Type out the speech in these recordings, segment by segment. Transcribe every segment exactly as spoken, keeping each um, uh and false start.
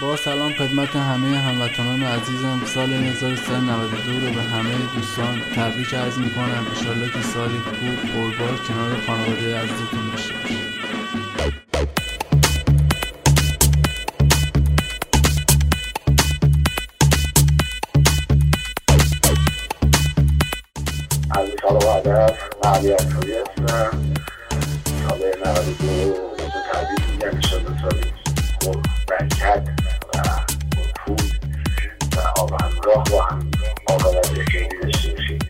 با سلام خدمت همه هموطنان عزیزم. سال هزار و سیصد و نود و دو رو به همه دوستان تبریک عرض میکنم. انشالله که سالی خوب پربار کنار خانواده عزیزتون داشته باشید. از سال و عدد معلی اکتوری هستم. سال نود و دو رو تبریک میگم. انشالله سالی خوب برکت و پول و آب همراه و هم آقابت خیلی داشته باشید.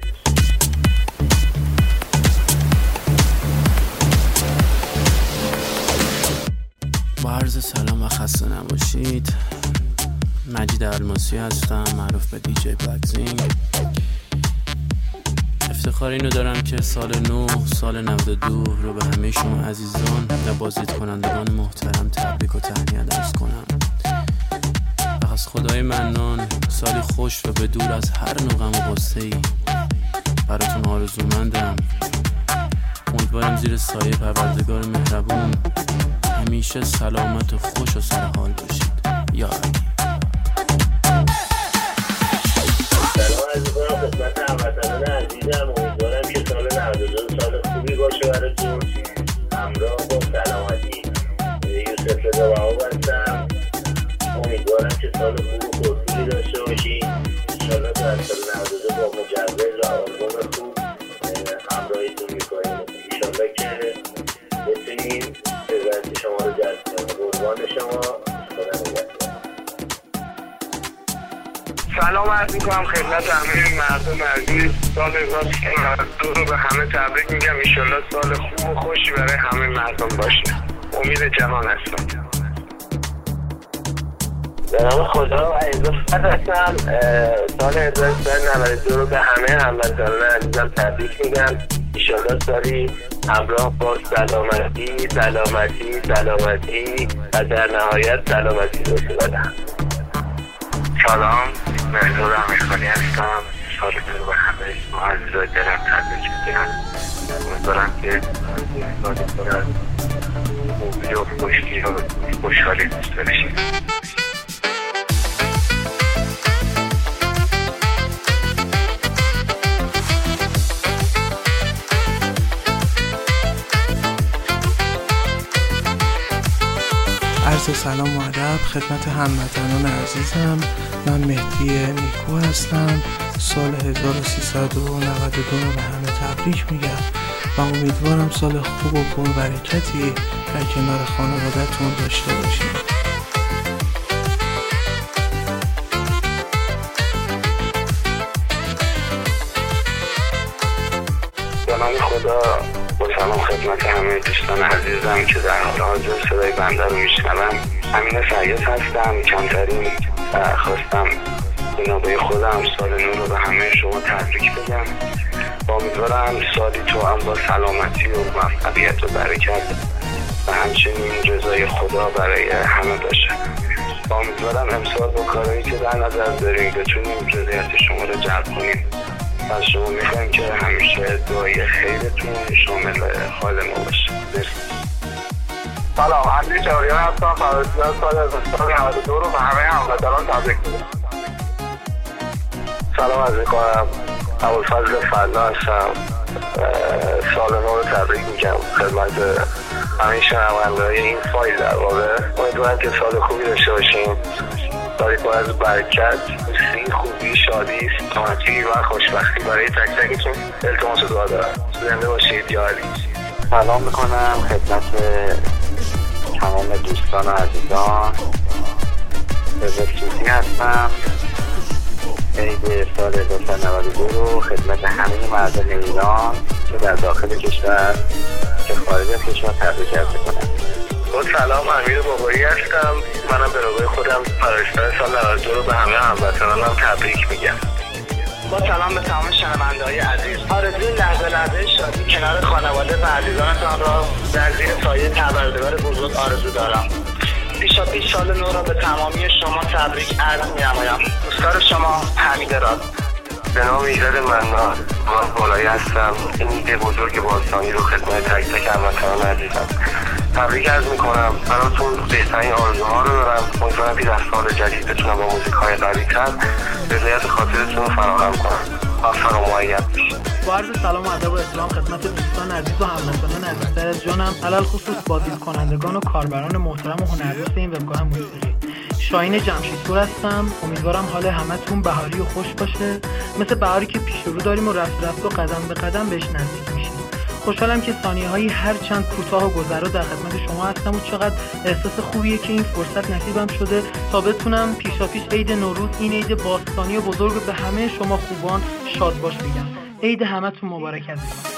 با عرض سلام و خسته نباشید. مجید الماسی هستم، معروف به دی جی بلکزینگ. افتخار اینو دارم که سال نو، سال نود و دو رو به همه شما عزیزان و بازدید کنندگان محترم تبریک و تهنیت عرض کنم. و از خدای منان سالی خوش و به دور از هر نوع غم و غصه‌ای براتون آرزومندم. امیدوارم زیر سایه پروردگار مهربون همیشه سلامت و خوش و سرحال باشید. یا علی. سلام عرض می‌کنم خدمت هموطنان عزیزم. امیدوارم که سال نود و دو سال خوبی باشه براتون، همراه با سلامتی. یوسف رضا بهاو هستم. امیدوارم که سال خوب و پرپولی داشته باشید. انشالله در سال نود و دو با مجوز و آلبوم خوب همراهیتون می‌کنیم. انشالله که بتونیم رضایت شما رو جلب کنیم. قربان شما. خدا نگهدار. سلام عرض میکنم خدمت همه مردم عزیز. سال هزار و سیصد و نود و دو رو به همه تبریک میگم. انشالله سال خوب و خوشی برای همه مردم باشه. امید جهان هستم. به نام خدا و عزت هستم. سال هزار و سیصد و نود و دو رو به همه هموطنان عزیزم تبریک میگم. انشالله سالی همراه با سلامتی سلامتی سلامتی و در نهایت سلامتی باشه بدم. سلام، مهدور امیرخانی هستم. سال نو به همه شما عزیزان دلم تبریک میگم. امیدوارم که سال پر از خوبی و خوشی و خوشحالی داشته باشید. عرض سلام و ادب خدمت هموطنان عزیزم. من مهدی نیکو هستم. سال هزار و سیصد و نود و دو رو به همه تبریک میگم و امیدوارم سال خوب و پربرکتی در کنار خانواده‌تون داشته باشید. به نام خدا با سلام خدمت همه دوستان عزیزم که در حال حاضر صدای بنده رو میشنوم. امین سعید هستم. کمترین خواستم به نوبه خودم سال نو رو به همه شما تبریک بگم. با امیدوارم سالی تو هم با سلامتی و موفقیت و برکت و همچنین رضای خدا برای همه باشه. با امیدوارم امسال با کارهایی که در نظر داریم بتونیم رضایت شما رو جلب کنیم. از شما میخوایم که همیشه دعای خیرتون شامل حال ما باشه. مرسی. سلام، علی جوریان هستم. فرزند سال هزار و سیصد و نود و دو رو به همه هموطنان تبریک میگم. سلام عرض میکنم. ابوالفضل فضلا هستم. سال نو رو تبریک میگم خدمت همه شنونده‌های این فایل. در واقع امیدوارم که سال خوبی داشته باشیم. سالی پر از برکت، دوستی، خوبی، شادی، سلامتی و خوشبختی برای تک تکتون. التماس دعا دارم. زنده باشید. یا علی. سلام میکنم خدمت تمام دوستان و عزیزان. رضا صوفی هستم. عید سال هزار و سیصد و نود و دو رو خدمت همه مردم ایران که در داخل کشور که خارج از کشور تبریک عرض می‌کنم. با سلام، امیر بابایی هستم. منم به نوبه خودم فرشته سال نود و دو رو به همه هموطنانم تبریک میگم. با سلام به تمام شنونده‌های عزیز. آرزوی لحظه لحظه شادی کنار خانواده و عزیزانتان را در زیر سایه پروردگار بزرگ آرزو دارم. پیشا پیش سال نو را به تمامی شما تبریک عرض می‌نمایم. دوستدار شما حمید راد. به نام ایراد منان، من بالایی هستم. این ایده بزرگ باستانی رو خدمت تک تک هموطنان عزیزم تبریک عرض میکنم، براتون بهترین آرزوها رو دارم. امیدوارم که در سال جدید بتونم با موزیک های قوی تر رضایت خاطرتون رو فراهم کنم. موفق و مؤید باشید. با عرض سلام و ادب و احترام خدمت دوستان عزیز و هموطنان عزیزتر از جانم، علل خصوص بازدید کنندگان و کاربران محترم و هنرمند این وبگاه موسیقی. شاهین جمشیدپور هستم. امیدوارم حال همتون بهاری و خوش باشه، مثل بهاری که پیش رو داریم و رفت رفت و قدم به قدم بهش نزدیک میشیم. خوشحالم که ثانیه‌هایی هر چند کوتاه و گذرا در خدمت شما هستم و چقدر احساس خوبیه که این فرصت نصیبم شده تا بتونم پیشاپیش عید نوروز، این عید باستانی و بزرگ، به همه شما خوبان شاد باش بگم. عید همتون مبارک عزیزان.